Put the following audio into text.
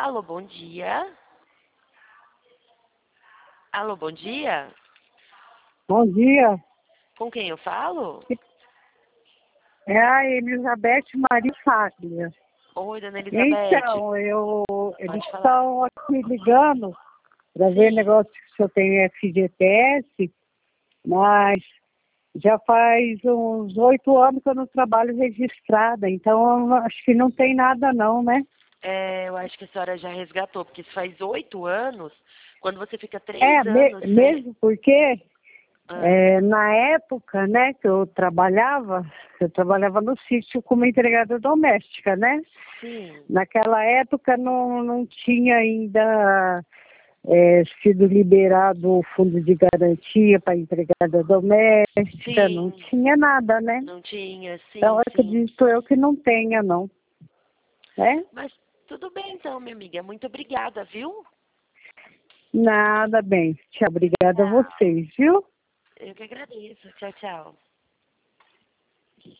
Alô, bom dia. Alô, bom dia. Bom dia. Com quem eu falo? É a Elizabeth Maria Fábia. Oi, dona Elizabeth. Então, eles Pode falar. estão aqui ligando para ver Sim. negócio que o senhor tem FGTS, mas já faz uns 8 anos que eu não trabalho registrada, então eu acho que não tem nada não, né? Eu acho que a senhora já resgatou, porque isso faz 8 anos, quando você fica 3 anos Mesmo porque Ah, na época, né, que eu trabalhava no sítio como empregada doméstica, né? sim, Naquela época não tinha ainda sido liberado o fundo de garantia para empregada doméstica, não sim, tinha nada, né? não tinha, Então, sim, sim. acredito eu que não tenha, não. Né? Mas tudo bem então, minha amiga. Muito obrigada, viu? Nada bem. Tchau, obrigada a Tchau. vocês, viu? Eu que agradeço. Tchau, tchau.